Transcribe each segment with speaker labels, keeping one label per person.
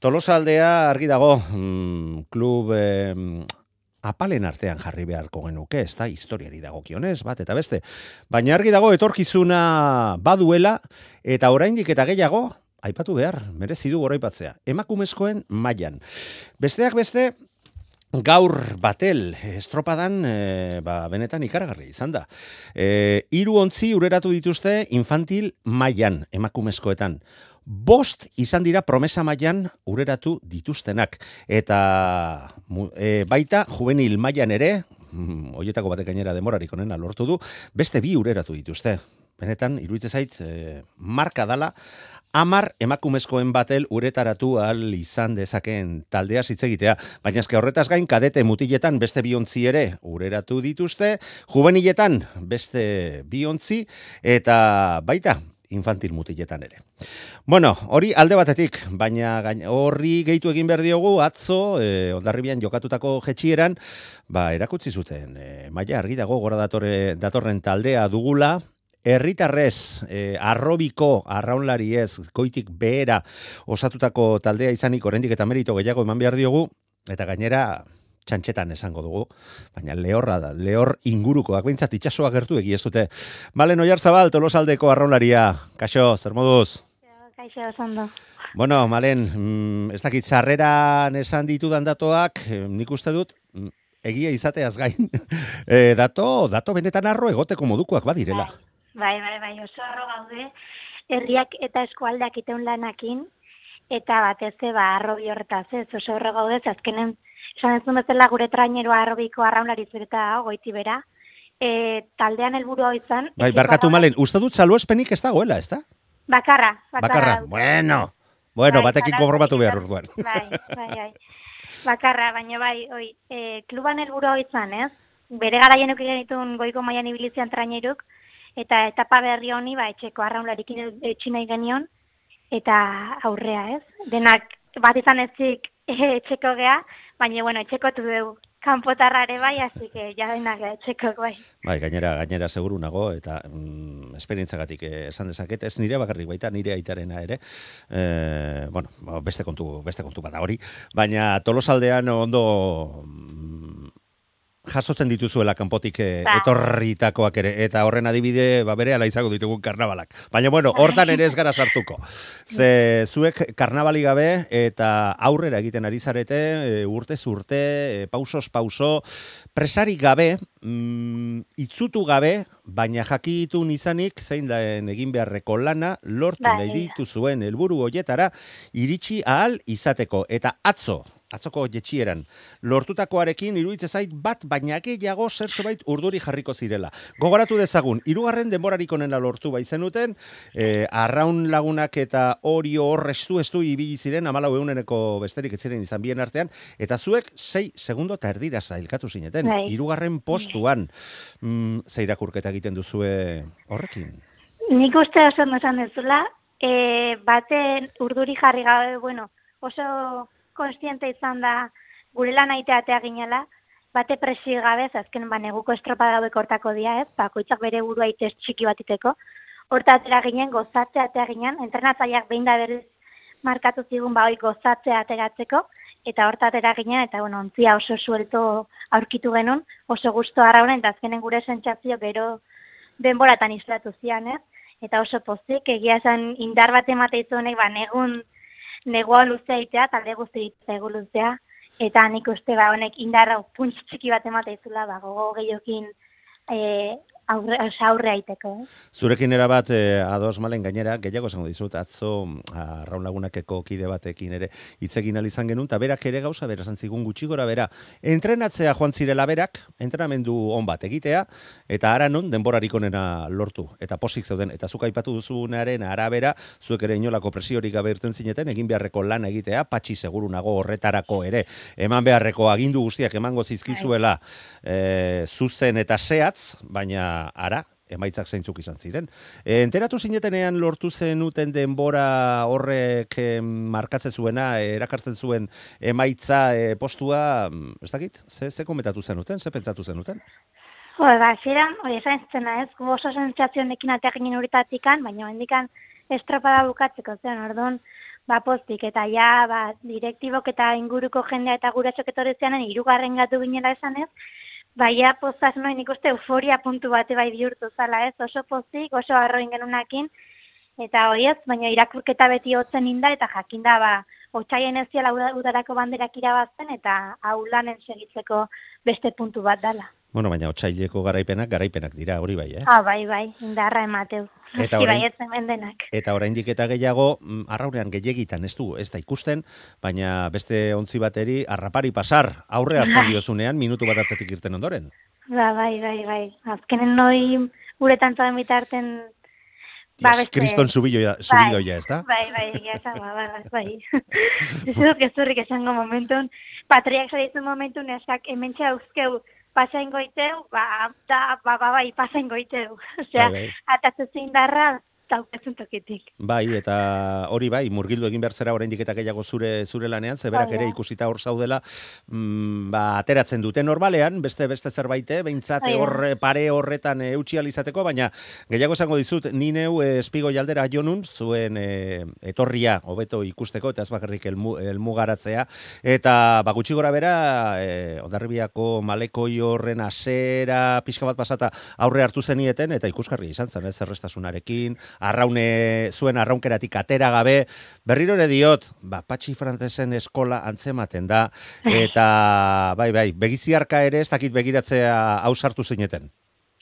Speaker 1: Tolosaldea argi dago, klub apalen artean jarri beharko genuke, ez da historiari dagokionez, bat eta beste. Baina argi dago etorkizuna baduela, eta oraindik eta gehiago, aipatu behar, merezi du goraipatzea. Emakumezkoen mailan. Besteak beste, gaur batel estropadan benetan ikaragarri izan da. 3 ontzi ureratu dituzte infantil mailan, emakumezkoetan. 5 izan dira promesa mailan ureratu dituztenak. Eta baita juvenil mailan ere, hoietako batek gainera demorarik onena lortu du, beste 2 ureratu dituzte. Benetan, iruditzen zait, marka dala, 10 emakumezkoen batel uretaratu ahal izan dezakeen taldea hitz egitea. Baina eske horretaz gain kadete mutiletan beste 2 ontzi ere ureratu dituzte, juveniletan beste 2 ontzi, eta baita infantil mutiletan ere. Bueno, hori alde batetik, baina horri gehitu egin behar diogu, atzo, Hondarribian jokatutako jetxieran, erakutsi zuten, maila argi dago gora datorren taldea dugula, herritarrez, arrobiko, arraunlari ez, goitik behera osatutako taldea izanik oraindik eta merito gehiago eman behar diogu, eta gainera txantxetan esango dugu, baina lehorra da, lehor ingurukoak, behintzat itxasoa gertu egi ez dute. Malen Oiarzabal, Tolosaldeko arraunlaria, kaixo, zer moduz?
Speaker 2: Kaixo, ondo.
Speaker 1: Bueno, Malen, ez dakit sarreran esan ditudan datoak, nik uste dut, egia izateaz gain, dato benetan arro egoteko modukoak badirela.
Speaker 2: Bai, oso arro gaude, herriak eta eskualdeak iteun lanakin, eta batez arro bihorretaz ez, oso arro gaude, azkenen, esan ez bezala gure traineroa arrobiko arraunlari zureta goiti bera, taldean helburua izan.
Speaker 1: Bai, barkatu Malen, uste dut salbuespenik ez dagoela, ez da?
Speaker 2: Bakarra.
Speaker 1: Bueno, batekin konformatu behar urduan.
Speaker 2: Bai. Bakarra, baina kluban helburua izan, ez? Bere garaien eukigen ditun goiko mailan ibilizian traineruk, eta etapa berri honi, etxeko arraunlarikin etxinai genion, eta aurrea, ez? Denak bat izan ezik etxeko gea, baina, etxekotu dugu. Kanpotarrare bai, así que ya denak etxeko bai.
Speaker 1: Bai, gainera seguru nago, eta esperientzagatik esan dezaket, ez nire bakarrik baita, nire aitarena ere, beste kontu bada hori, baina Tolosaldean ondo jasotzen dituzuela kanpotik etorritakoak ere, eta horren adibide berehala izango ditugun karnabalak. Baina hortan ere ez gara sartuko. Ze zuek karnabali gabe eta aurrera egiten ari zarete, urtez urte, pausos pauso, presarik gabe, itzutu gabe, baina jakitun izanik, zein daen egin beharreko lana, lortu nahi dituzuen helburu hoietara, iritsi ahal izateko. Eta atzoko jetxieran, lortutakoarekin iruditzen zait bat baina gehiago zertxo bait urduri jarriko zirela. Gogoratu dezagun, 3. denborarik onena lortu baizenuten, arraun lagunak eta Orio horrestu ibili ziren, 14 eguneko besterik ez ziren izan bien artean, eta zuek 6 segundo eta erdira zailkatu zineten, 3. postuan. Ze irakurketa egiten duzue horrekin?
Speaker 2: Nik uste oso esan dezula, baten urduri jarri gabe, oso konstiente izan da gure lan aiteatea ginela, bate presi gabe, azken neguko estropada hauek hortako dia, ez? Bakoitzak bere burua itez txiki bat iteko. Horta atera ginen, gozatzea atera ginen, entrenatzaileak behin da berriz markatu zigun gozatzea ateratzeko, eta horta atera ginen, eta ontzia oso suelto aurkitu genuen, oso gusto arraunen, eta azkenen gure sentsazio gero denboratan islatu zian, ez? Eta oso pozik, egia esan indar bat emateizu honek, negua luzea itea, talde guzti egu luzea, eta nik uste honek indarra puntz txiki bat emateizula, gogo gehiokin aurre aiteko.
Speaker 1: Zurekin erabat ados Malen gainera, gehiago esango dizut, atzo arraun lagunakeko kide batekin ere hitzegin izan genuen, eta berak ere gauza bera zantzigun gutxi gora bera. Entrenatzea joan zirela berak, entrenamendu on bat egitea, eta ara non denborarik onena lortu, eta posik zeuden, eta zuk aipatu duzunaren arabera, zuek ere inolako presiorik gabe irten zineten, egin beharreko lan egitea, patxi seguru nago horretarako ere, eman beharreko agindu guztiak emango zizkizuela zuzen eta zehatz, baina ara, emaitzak zeintzuk izan ziren. Enteratu zinetenean lortu zenuten denbora horrek markatzen zuena, erakartzen zuen emaitza postua, ez dakit? Ze komentatu zenuten? Ze pentsatu zenuten?
Speaker 2: Ziren, esan zena ez, oso sentsazionekin atea ginen uritatikan, baina hendikan estropada bukatzeko zen, orduan, pozik, eta ja, direktibok eta inguruko jendea eta guratsok etorri zianen, 3. gatu ginela esanez, ja pozaz noin ikuste euforia puntu bate bai bihurtu zala, ez? Oso pozik, oso arroin genunakin, eta horiez, baina irakurketa beti hotzen inda, eta jakinda, otsaien ez ziala udarako banderak irabazten, eta hau lanen segitzeko beste puntu bat dala.
Speaker 1: Bueno, baina otsaileko garaipenak dira, hori bai, eh?
Speaker 2: Bai, indarra emateu.
Speaker 1: Eta
Speaker 2: Eta
Speaker 1: oraindik eta gehiago, arraunean gehiagitan ez da ikusten, baina beste ontzi bateri arrapari pasar aurre hartzen diozunean, minutu bat atzetik irten ondoren.
Speaker 2: Bai. Azkenen noi uretan zaden bitarten...
Speaker 1: Kriston subidoia, ez da?
Speaker 2: Bai, bai. Ez dut gezurrik esango momentun, patriak zaritzen momentun, esak hementxe hauzkeu pasain goiteu, bai, pasain goiteu. Osea, atatzen zein darra, daukatzen tokitik.
Speaker 1: Bai, eta hori bai, murgildu egin behar zera oraindik eta gehiago zure lanean, zeberak ere ikusita hor zaudela, ateratzen dute normalean, beste zerbaite, behintzat pare horretan eutxi alizateko, baina gehiago esango dizut, ni neu espigo jaldera jonun, zuen etorria hobeto ikusteko, eta ez bakarrik elmugaratzea, eta gutxi gora bera, Hondarribiako malekoi horren asera, pixka bat pasata aurre hartu zenieten, eta ikusgarri izan zen, zerrestasunarekin, zuen arraunkeratik atera gabe, berriro ere diot, Patxi Frantzesen eskola antzematen da, eta bai, begiziarka ere ez dakit begiratzea hau sartu zineten.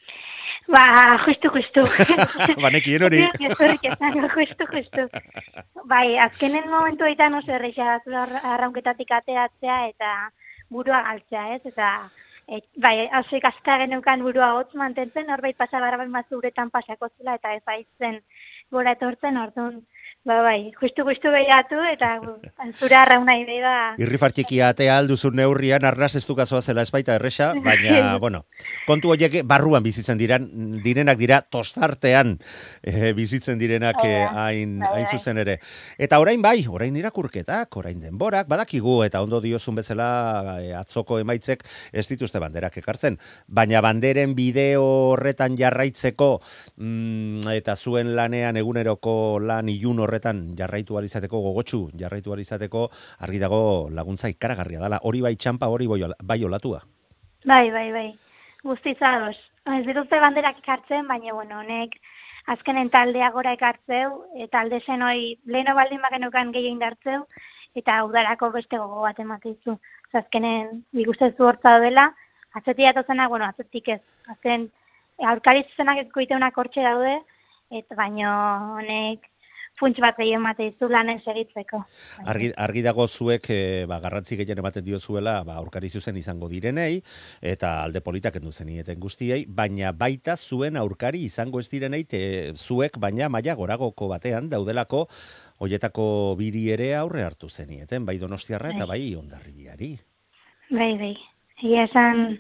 Speaker 2: Justu.
Speaker 1: Banekien hori.
Speaker 2: Justu. Bai, azkenen momentu eitan oso erreixa arraunketatik ateratzea eta burua galtzea, ez? Eta bai, hauzik azka geneukan burua hotz mantentzen, norbait pasabarra mazu uretan pasako zela, eta ez aitzen gora etortzen, orduan, bai, justu behiratu, eta zure arrauna idei da.
Speaker 1: Irrifartxikia atea alduzun neurrian, arnaz ez dukazoa zela espaita erresa, baina, bueno, kontu horiek barruan bizitzen direnak dira, tostartean bizitzen direnak hain zuzen ere. Eta orain irakurketak, orain denborak, badakigu, eta ondo diozun bezala atzoko emaitzek ez dituzte banderak ekartzen, baina banderen bideo horretan jarraitzeko eta zuen lanean eguneroko lan ilun horretan jarraitu alizateko, gogotsu jarraitu alizateko, argi dago laguntza ikaragarria dela. Hori bai txampa, hori bai olatua.
Speaker 2: Bai. Guztizados. Ez dituzte banderak ekartzen, baina, honek azkenen taldea gora ekartzeu, eta alde zen hori leheno baldin bagenukan gehien dartzeu, eta udarako beste gogo bat ematizu. Azkenen, ikustezu hortza dela, atzetik datozenak, atzetik ez. Azken, aurkari zuzenak ezkoiteunak hortxe daude, eta baino honek funts bat gehien mateizu lanen segitzeko.
Speaker 1: Argi dago zuek garrantzi gehien ematen diozuela aurkari zuzen izango direnei, eta alde politak endu zenieten guztiei, baina baita zuen aurkari izango ez direnei, zuek baina maila goragoko batean daudelako hoietako biri ere aurre hartu zenieten, bai Donostiarra eta bai Hondarribiari.
Speaker 2: Bai. Egia esan,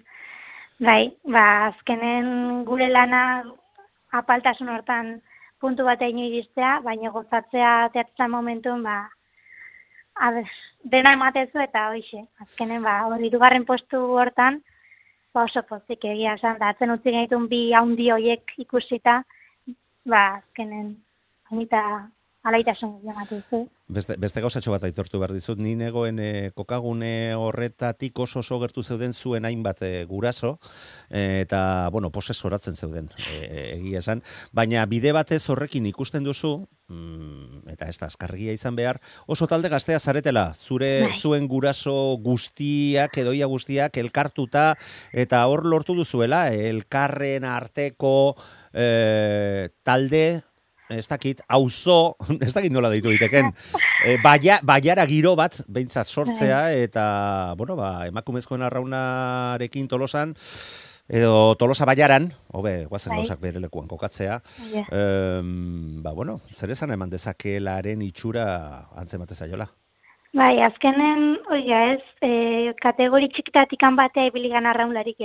Speaker 2: azkenen gure lana apaltasun hortan puntu batein iristea, baina gozatzea teatzen momentun, dena ematezu eta hoxe. Azkenen, hori 2. postu hortan, oso pozik egia esan, da atzen utzi genitun bi haundi hoiek ikusita, azkenen, hanita alaitasun ematezu.
Speaker 1: Beste gauzatxo bat aitortu behar dizut, ni negoen kokagune horretatik oso gertu zeuden zuen hainbat guraso, eta, poses horatzen zeuden, egia esan, baina bide batez horrekin ikusten duzu, eta ez da azkargia izan behar, oso talde gaztea zaretela, zuen guraso guztiak, edoia guztiak, elkartuta, eta hor lortu duzuela, elkarren arteko talde, ez dakit, auzo, ez dakit nola deitu diteken, baiara giro bat, behintzat sortzea, eta, emakumezkoen arraunarekin Tolosan, edo Tolosa baiaran, guazen gauzak bere lekuan kokatzea, zer esan eman dezakeelaren itxura antzemate zaiola?
Speaker 2: Bai, azkenen, kategori txikitatikan batea ibiligan arraunlarik,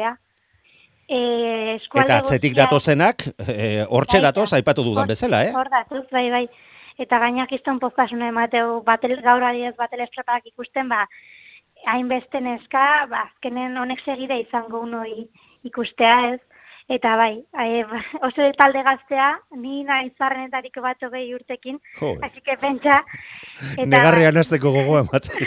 Speaker 1: eta atzetik datozenak, hortxe datoz, aipatu dudan bezala,
Speaker 2: Hor datoz, bai. Eta gainak izan poztasuna emateu, gaur adiez batelestropak ikusten, hainbeste neska, azkenen honek segide izango unoi ikustea, ez? Eta bai, oso talde gaztea, ni naiz zarrenetariko bat 20 urtekin,
Speaker 1: Jo.
Speaker 2: así que pentsa.
Speaker 1: Negarrean hasteko gogoa ematen.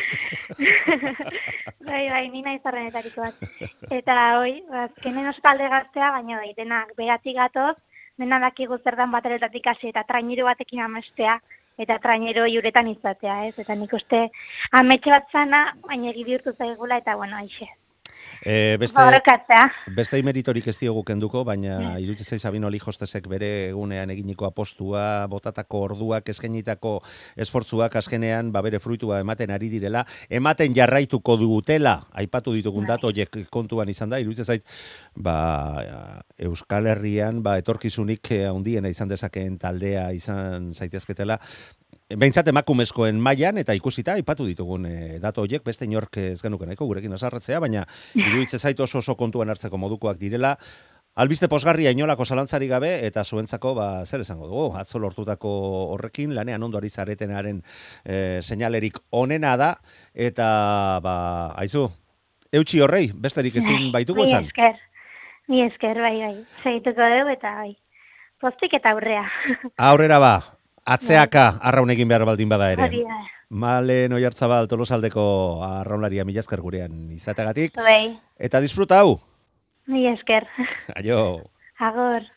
Speaker 2: Bai, ni naiz zarrenetariko bat. Eta azkenen oso talde gaztea, baina denak beratik gatoz, dena dakigu zer dan bateretatik hasi eta trainero batekin amestea, eta trainero juretan izatea, ez? Eta nik uste ametxe bat zana, baina egi bihurtu zaigula, eta bueno, aixe.
Speaker 1: Beste imeritorik ez diogu kenduko, baina iruditzen zaiz Sabino Lijostesek bere egunean eginiko apostua, botatako orduak, eskainitako esfortzuak askenean bere fruitua ematen ari direla, ematen jarraituko dutela, aipatu ditugun datu horiek kontuan izan da, iruditzen zait Euskal Herrian etorkizunik handiena izan dezakeen taldea izan zaitezketela, behintzat emakumezkoen mailan eta ikusita aipatu ditugun datu horiek beste inork ez genuke nahiko gurekin azarratzea, baina iruditzen zait oso kontuan hartzeko modukoak direla. Albiste posgarria inolako zalantzarik gabe eta zuentzako zer esango dugu, atzo lortutako horrekin lanean ondo ari zaretenaren seinalerik onena da eta aizu, eutxi horrei, besterik ezin baitugu esan.
Speaker 2: Mi esker, bai, segituko dugu eta bai, postik eta aurrea.
Speaker 1: Aurrera atzeaka arraun egin behar baldin bada ere. Malen Oiartzabal Tolosaldeko arraunlaria mila esker gurean izateagatik. Eta disfruta hau.
Speaker 2: Mila esker.
Speaker 1: Aio.
Speaker 2: Agor.